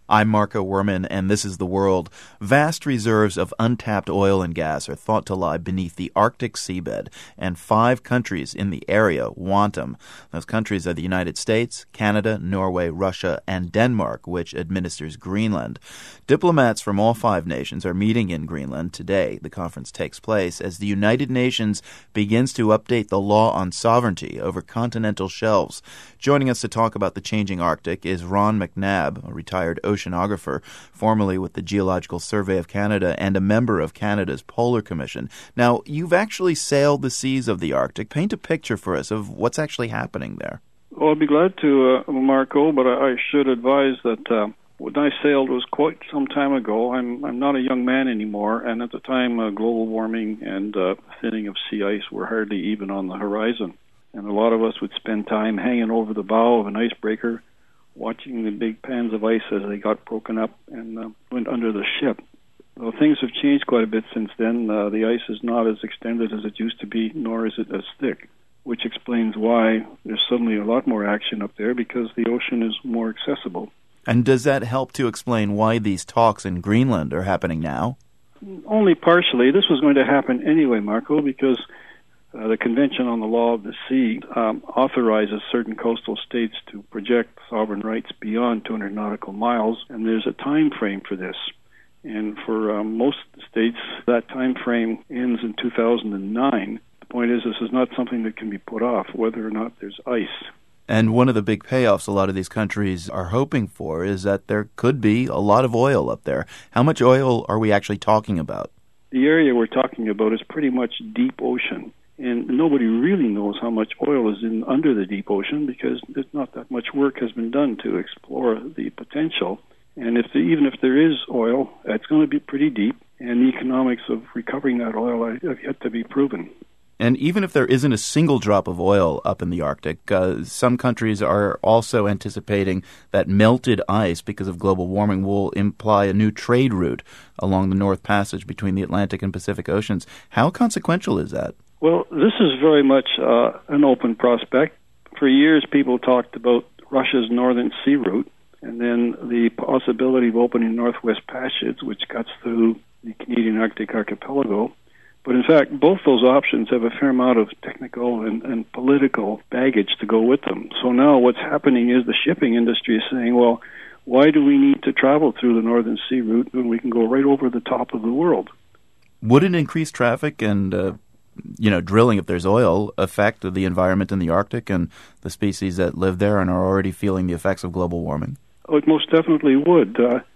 I'm Marco Werman, and this is The World. Vast reserves of untapped oil and gas are thought to lie beneath the Arctic seabed, and 5 countries in the area want them. Those countries are the United States, Canada, Norway, Russia, and Denmark, which administers Greenland. Diplomats from all 5 nations are meeting in Greenland today. The conference takes place as the United Nations begins to update the law on sovereignty over continental shelves. Joining us to talk about the changing Arctic is Ron McNabb, a retired oceanographer, formerly with the Geological Survey of Canada and a member of Canada's Polar Commission. Now, you've actually sailed the seas of the Arctic. Paint a picture for us of what's actually happening there. Well, I'd be glad to, Marco, but I should advise that when I sailed was quite some time ago. I'm not a young man anymore, and at the time, global warming and thinning of sea ice were hardly even on the horizon. And a lot of us would spend time hanging over the bow of an icebreaker, watching the big pans of ice as they got broken up and went under the ship. Well, things have changed quite a bit since then. The ice is not as extended as it used to be, nor is it as thick, which explains why there's suddenly a lot more action up there because the ocean is more accessible. And does that help to explain why these talks in Greenland are happening now? Only partially. This was going to happen anyway, Marco, because the Convention on the Law of the Sea authorizes certain coastal states to project sovereign rights beyond 200 nautical miles, and there's a time frame for this. And for most states, that time frame ends in 2009. The point is, this is not something that can be put off, whether or not there's ice. And one of the big payoffs a lot of these countries are hoping for is that there could be a lot of oil up there. How much oil are we actually talking about? The area we're talking about is pretty much deep ocean. And nobody really knows how much oil is under the deep ocean because there's not that much work has been done to explore the potential. And even if there is oil, it's going to be pretty deep, and the economics of recovering that oil have yet to be proven. And even if there isn't a single drop of oil up in the Arctic, some countries are also anticipating that melted ice because of global warming will imply a new trade route along the North Passage between the Atlantic and Pacific Oceans. How consequential is that? Well, this is very much an open prospect. For years, people talked about Russia's Northern Sea Route, and then the possibility of opening Northwest Passage, which cuts through the Canadian Arctic archipelago. But in fact, both those options have a fair amount of technical and political baggage to go with them. So now what's happening is the shipping industry is saying, well, why do we need to travel through the Northern Sea Route when we can go right over the top of the world? Would it increase traffic and drilling, if there's oil, affect the environment in the Arctic and the species that live there and are already feeling the effects of global warming? Oh, it most definitely would.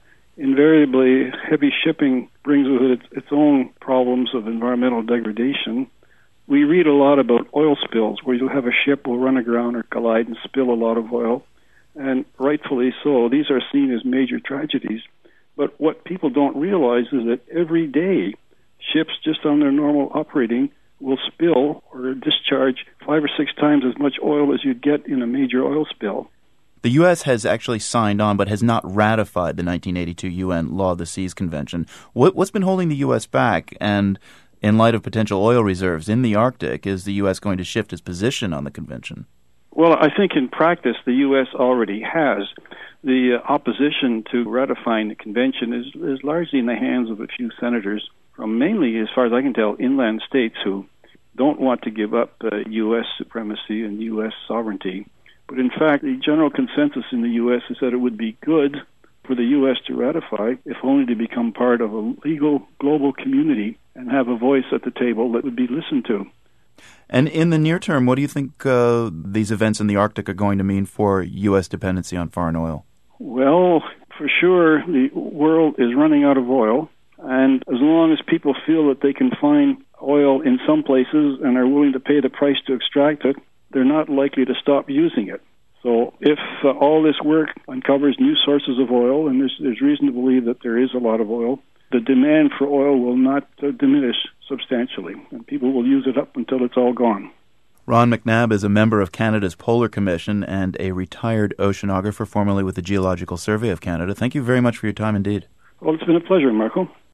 Invariably, heavy shipping brings with it its own problems of environmental degradation. We read a lot about oil spills, where you'll have a ship will run aground or collide and spill a lot of oil, and rightfully so. These are seen as major tragedies. But what people don't realize is that every day, ships just on their normal operating will spill or discharge 5 or 6 times as much oil as you'd get in a major oil spill. The U.S. has actually signed on but has not ratified the 1982 UN Law of the Seas Convention. What's been holding the U.S. back? And in light of potential oil reserves in the Arctic, is the U.S. going to shift its position on the convention? Well, I think in practice the U.S. already has. The opposition to ratifying the convention is largely in the hands of a few senators from mainly, as far as I can tell, inland states who don't want to give up U.S. supremacy and U.S. sovereignty. But in fact, the general consensus in the U.S. is that it would be good for the U.S. to ratify, if only to become part of a legal global community and have a voice at the table that would be listened to. And in the near term, what do you think these events in the Arctic are going to mean for U.S. dependency on foreign oil? Well, for sure, the world is running out of oil. And as long as people feel that they can find oil in some places and are willing to pay the price to extract it, they're not likely to stop using it. So if all this work uncovers new sources of oil, and there's reason to believe that there is a lot of oil, the demand for oil will not diminish substantially, and people will use it up until it's all gone. Ron McNabb is a member of Canada's Polar Commission and a retired oceanographer, formerly with the Geological Survey of Canada. Thank you very much for your time indeed. Well, it's been a pleasure, Marco.